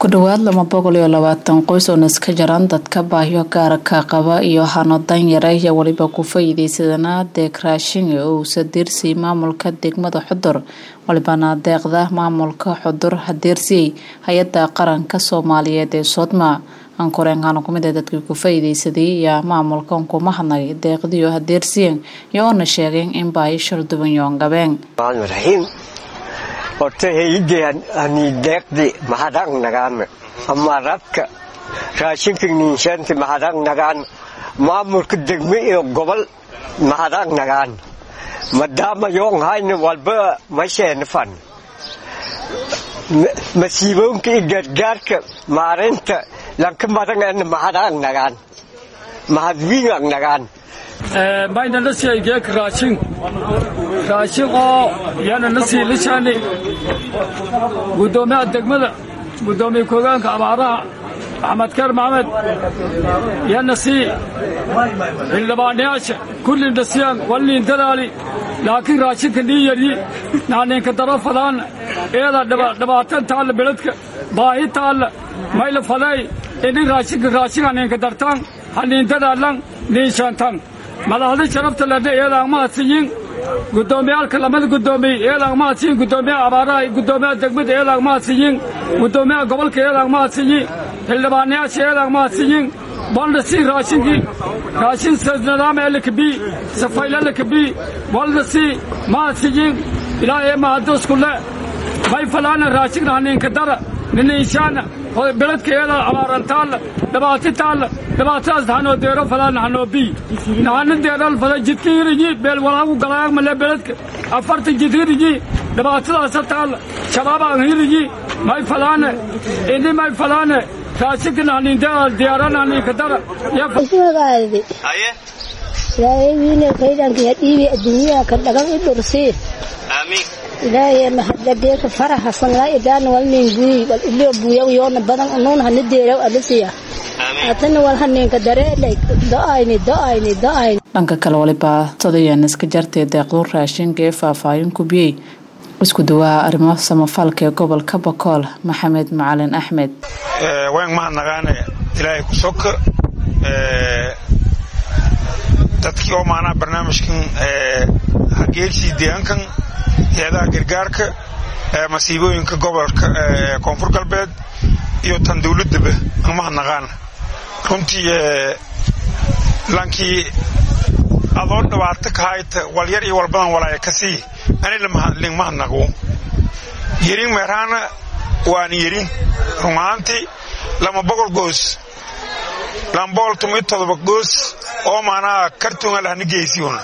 ku dhawaad 220 qoys oo iska jaran dadka baahiyo gaarka qaba iyo hano danyar ah waliba ku faa'iideysadana deeq raashin oo sadirsi maamulka degmada Xudur walibana deeqda maamulka Xudur hadirsi hay'adda qaranka Soomaaliyeed ee Sodma aan koreenkan ku mid dadka ku faa'iideysaday ya maamulka kuma hanay deeqdiyo hadirsiin yoona sheegeen in baahi sharduban yoon gabeen وتهيجان أني دقدي محدق نجان أما ربك راشين في نيشان في محدق نجان ما ملك الدقمي قبل محدق نجان مدام يوم هاي نوالبا ماشي نفن مسيبون كي جرجارك مارنت لكن ما تنعن محدق نجان محدوين نجان باين الناس يجيك راشين يعني الناس لشاني قدومي الدقمدة قدومي كوغانك أبعراء أحمد كرم عمد يا النسي اللي بعنياش كل النسيان واللي انتلالي لكن راشين كني يري نعني كترى فلان إذا دبعتن تعال بلدك باهي تعال ما إلا فلاي إني راشين عني كترتان عني انتلالان نيشان ملاحظة شرفت لدي إلى ما سيين قدومي الكلمات قدومي إلى ما سيين قدومي عبارة قدومي الدقمة إلى ما سيين قدومي قبل إلى ما سيين اللي بعنياش إلى ما سيين والنسي راشين سنظام لك بي سفايل لك بي والنسي ما سيين إلى ما أدرس كله ما يفلان راشين عنين كدر من إنسان بلد كيلا عبارة تال دبعتي أزدهانو ديرو فلان عنو بي نحن ديرو فلان جتكير جي بيل ولاغو قلاغ ملي بلدك أفرت جتكير جي دبعتي أزد تال شباب أغير جي ماي فلان إني ماي فلان راشك نحن دياران عني كدر يا اسمه غالبي أيه لا يبيني كيدان كي يتيبي الدنيا كدقم إدرسي آمين إلهي ما حد ديك فرح حسن لا إدان والمين بوي والإلي بويا ويوم بدن أنون هنديرو ألسيا أتن والهنين كدري لك دعيني dhanka kale waliba todayaan iska jartay deeqdo raashinka ee faahfaahin ku biyay isku duwaa arrimaha samafalka gobolka Bakool Maxamed Macalin Axmed waan ma naqaan ilaahay ku soo dadkii oo maana barnaamijkan hageelsi deegaankan hay'adaha gargaarka masiibooyinka gobolka Koonfur Galbeed iyo tan dawladaba ma naqaan runtii lankii adoon dhawaata ka hayta walyar iyo walbadan walaay ka sii ani lama naqo yirin meerana waan yirin rumaanti lama boqol goos lambol tumitodoba goos oo maana kartuun la hanigeysiyoon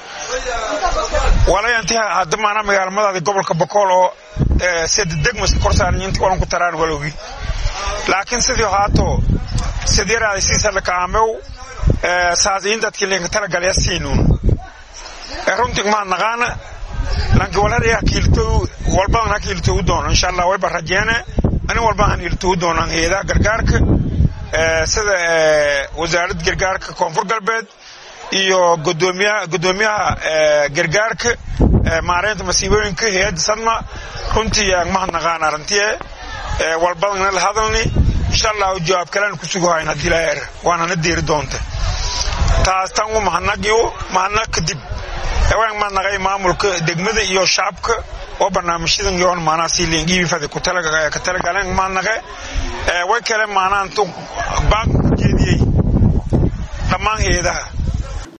wala inta hadda maana magaalada gobolka Bakool oo degmas korsaan intii walan ku taraan waloogi laakiin sidii haato sidii raaysiisa la kaamew saasiin dadkii leen tala galaysiinun runtii ma naqaana lanki wala reekiilto walbaan hakiilto doon insha Allah way barajeena ani walbaan hakiilto doon hay'adaha gargaarka sida wasaaradda gargaarka Koonfur Galbeed iyo gudoomiyaha gargaarka maareynta masiibooyinka hay'adda Sodma runtii ma naqaan arintii walbaan la hadalni insha Allah jawaab kalaan ku sugaayna dilaayr waana nadeer doonta taas tan u mahanagiyo kadib waan ma naqay maamulka degmada iyo shacabka oo barnaamijyadan yoon maana si leeyihiin fadhi ku talagaleen ma naqay way kale maana intu bank jeediyay dhammaan hay'adaha